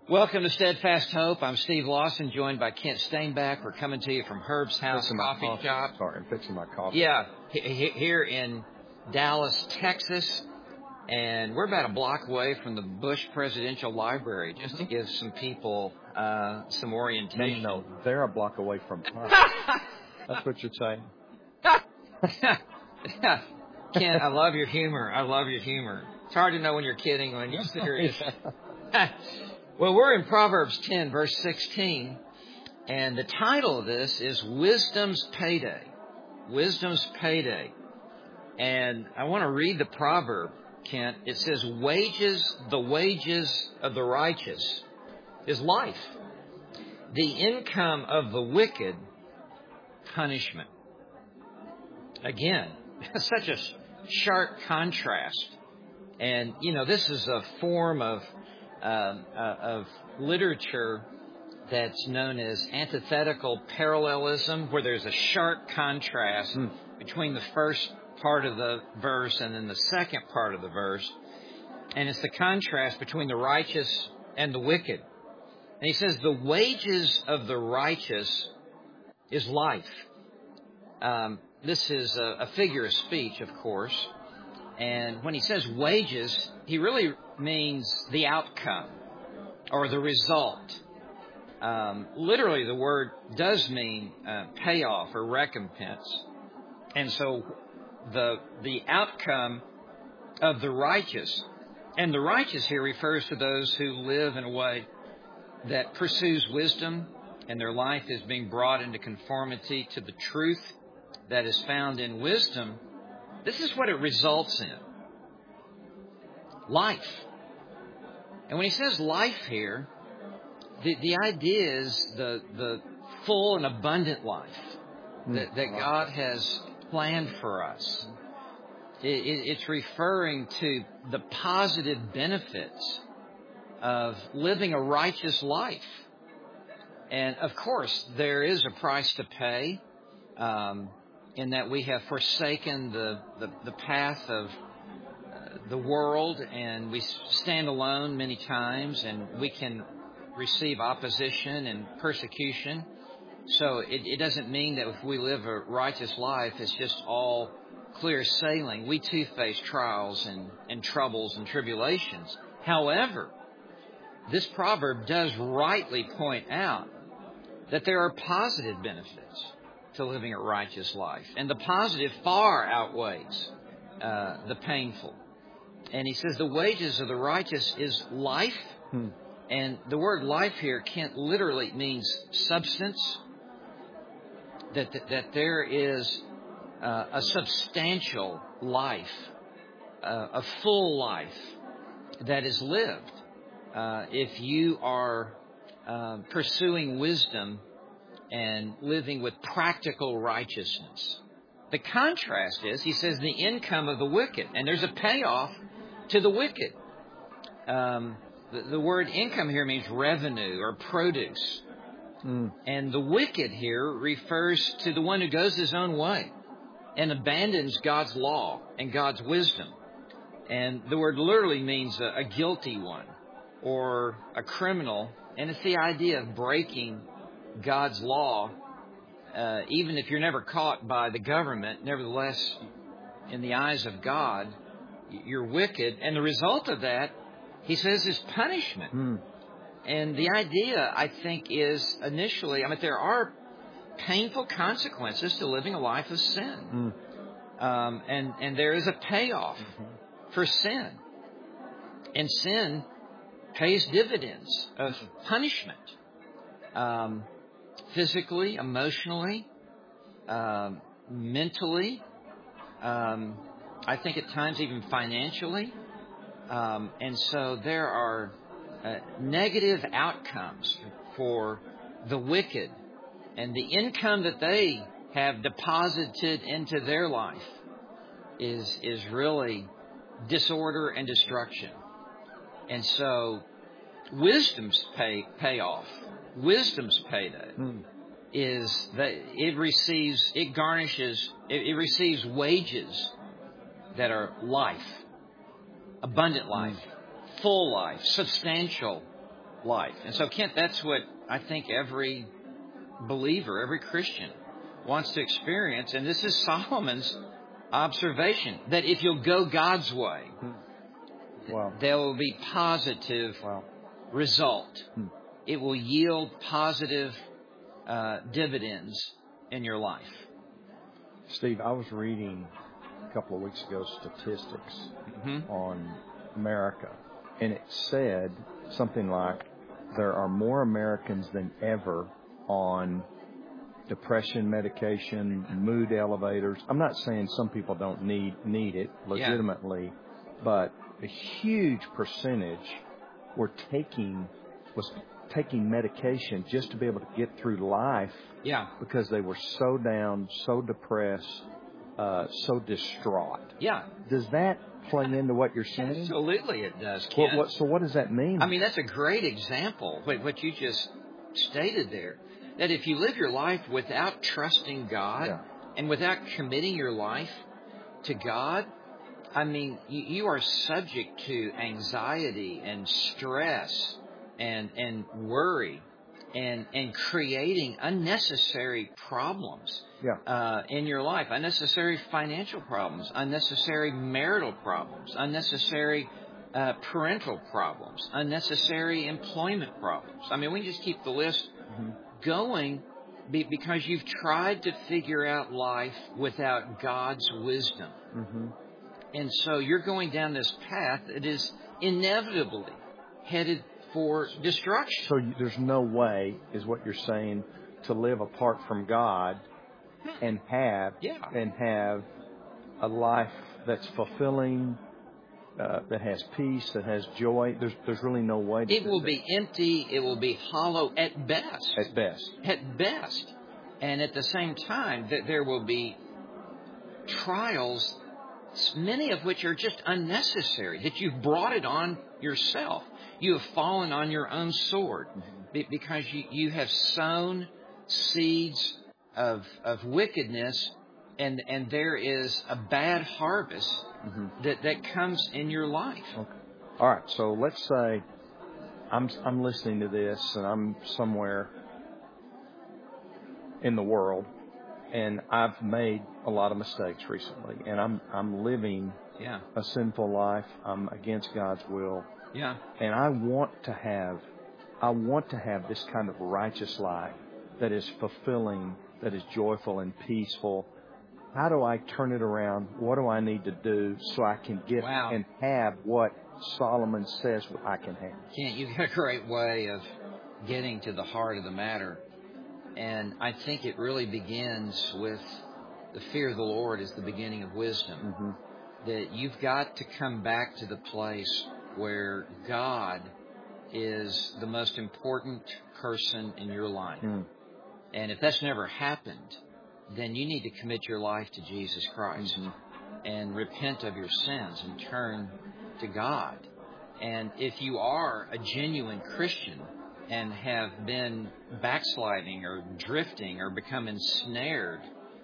Welcome to Steadfast Hope. I'm Steve Lawson, joined by Kent Stainback. We're coming to you from Herb's House Coffee Shop. Sorry, I'm fixing my coffee. Yeah, here in Dallas, Texas. And we're about a block away from the Bush Presidential Library, just to give some people some orientation. No, they're a block away from us. That's what you're saying. Kent, I love your humor. It's hard to know when you're kidding, when you're serious. Well, we're in Proverbs 10, verse 16, and the title of this is Wisdom's Payday. Wisdom's Payday. And I want to read the proverb, Kent. It says, the wages of the righteous is life. The income of the wicked, punishment. Again, such a sharp contrast. And, this is a form of literature that's known as antithetical parallelism, where there's a sharp contrast between the first part of the verse and then the second part of the verse. And it's the contrast between the righteous and the wicked. And he says, the wages of the righteous is life. This is a figure of speech, of course. And when he says wages, he really means the outcome or the result. Literally, the word does mean payoff or recompense. And so the outcome of the righteous, and the righteous here refers to those who live in a way that pursues wisdom, and their life is being brought into conformity to the truth that is found in wisdom. This is what it results in. Life. And when he says life here, the idea is the full and abundant life that God has planned for us. It's referring to the positive benefits of living a righteous life. And of course, there is a price to pay, in that we have forsaken the path of the world, and we stand alone many times, and we can receive opposition and persecution. So it doesn't mean that if we live a righteous life, it's just all clear sailing. We too face trials and troubles and tribulations. However, this proverb does rightly point out that there are positive benefits to living a righteous life. And the positive far outweighs the painful. And he says the wages of the righteous is life. And the word life here Kent literally means substance. That there is a substantial life, a full life that is lived. If you are pursuing wisdom and living with practical righteousness. The contrast is, he says, the income of the wicked. And there's a payoff to the wicked. The word income here means revenue or produce. And the wicked here refers to the one who goes his own way and abandons God's law and God's wisdom. And the word literally means a guilty one or a criminal. And it's the idea of breaking God's law. Even if you're never caught by the government, nevertheless, in the eyes of God, you're wicked. And the result of that, he says, is punishment. And the idea, I think, is initially, there are painful consequences to living a life of sin. And there is a payoff for sin. And sin pays dividends of punishment. Physically, emotionally, mentally, I think at times even financially. And so there are negative outcomes for the wicked, and the income that they have deposited into their life is really disorder and destruction. And so wisdom's payoff, wisdom's payday is that it receives wages that are life, abundant life, full life, substantial life. And so, Kent, that's what I think every believer, every Christian wants to experience. And this is Solomon's observation, that if you'll go God's way, Wow. there will be positive Wow. result. It will yield positive dividends in your life. Steve, I was reading a couple of weeks ago statistics on America, and it said something like there are more Americans than ever on depression medication, mood elevators. I'm not saying some people don't need it legitimately, but a huge percentage was taking medication just to be able to get through life. Yeah. Because they were so down, so depressed, so distraught. Yeah. Does that play into what you're saying? Absolutely it does, Ken. So what does that mean? I mean, that's a great example, what you just stated there. That if you live your life without trusting God and without committing your life to God, I mean, you are subject to anxiety and stress and worry and creating unnecessary problems in your life, unnecessary financial problems, unnecessary marital problems, unnecessary parental problems, unnecessary employment problems. I mean, we can just keep the list going because you've tried to figure out life without God's wisdom. And so you're going down this path that is inevitably headed for destruction. So there's no way, is what you're saying, to live apart from God and have a life that's fulfilling, that has peace, that has joy. There's really no way to It will be empty. It will be hollow at best. At best. At best. And at the same time, that there will be trials, many of which are just unnecessary, that you've brought it on yourself. You have fallen on your own sword because you have sown seeds of wickedness, and there is a bad harvest that comes in your life. Okay. All right. So let's say I'm listening to this and I'm somewhere in the world, and I've made a lot of mistakes recently, and I'm living a sinful life. I'm against God's will. Yeah. And I want to have this kind of righteous life that is fulfilling, that is joyful and peaceful. How do I turn it around? What do I need to do so I can get and have what Solomon says I can have? Kent, you've got a great way of getting to the heart of the matter. And I think it really begins with the fear of the Lord is the beginning of wisdom. That you've got to come back to the place where God is the most important person in your life. And if that's never happened, then you need to commit your life to Jesus Christ and repent of your sins and turn to God. And if you are a genuine Christian and have been backsliding or drifting or become ensnared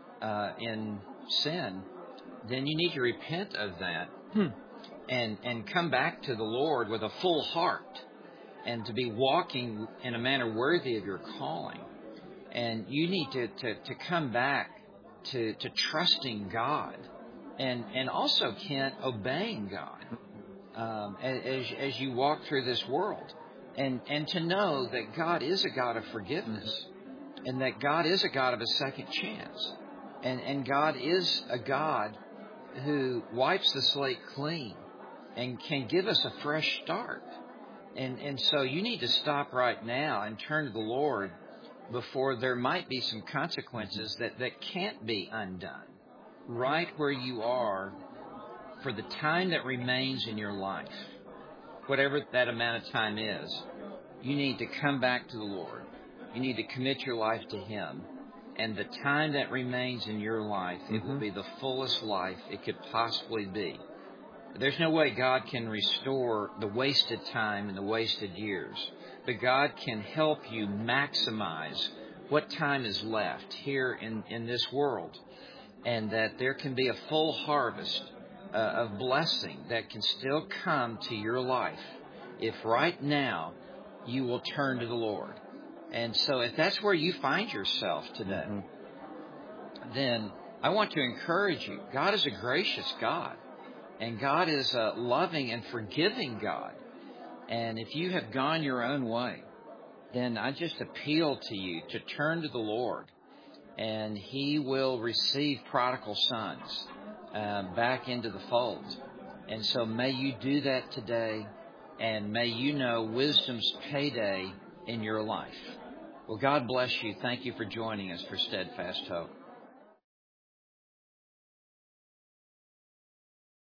in sin, then you need to repent of that and come back to the Lord with a full heart and to be walking in a manner worthy of your calling. And you need to come back to trusting God and also, Kent, obeying God as you walk through this world. And to know that God is a God of forgiveness and that God is a God of a second chance. And God is a God who wipes the slate clean and can give us a fresh start. And so you need to stop right now and turn to the Lord before there might be some consequences that can't be undone. Right where you are for the time that remains in your life, whatever that amount of time is, you need to come back to the Lord. You need to commit your life to Him. And the time that remains in your life, it will be the fullest life it could possibly be. There's no way God can restore the wasted time and the wasted years. But God can help you maximize what time is left here in this world. And that there can be a full harvest of blessing that can still come to your life if right now you will turn to the Lord. And so if that's where you find yourself today, then I want to encourage you. God is a gracious God, and God is a loving and forgiving God. And if you have gone your own way, then I just appeal to you to turn to the Lord, and He will receive prodigal sons back into the fold. And so may you do that today, and may you know wisdom's payday in your life. Well, God bless you. Thank you for joining us for Steadfast Hope.